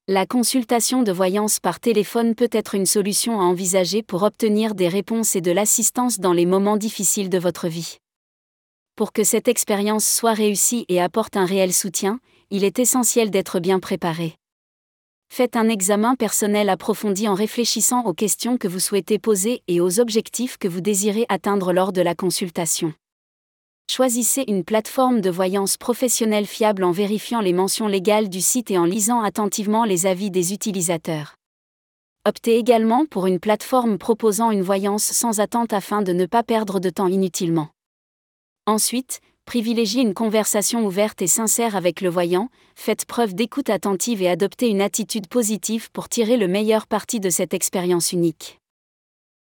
La consultation de voyance par téléphone peut être une solution à envisager pour obtenir des réponses et de l'assistance dans les moments difficiles de votre vie. Pour que cette expérience soit réussie et apporte un réel soutien, il est essentiel d'être bien préparé. Faites un examen personnel approfondi en réfléchissant aux questions que vous souhaitez poser et aux objectifs que vous désirez atteindre lors de la consultation. Choisissez une plateforme de voyance professionnelle fiable en vérifiant les mentions légales du site et en lisant attentivement les avis des utilisateurs. Optez également pour une plateforme proposant une voyance sans attente afin de ne pas perdre de temps inutilement. Ensuite, privilégiez une conversation ouverte et sincère avec le voyant, faites preuve d'écoute attentive et adoptez une attitude positive pour tirer le meilleur parti de cette expérience unique.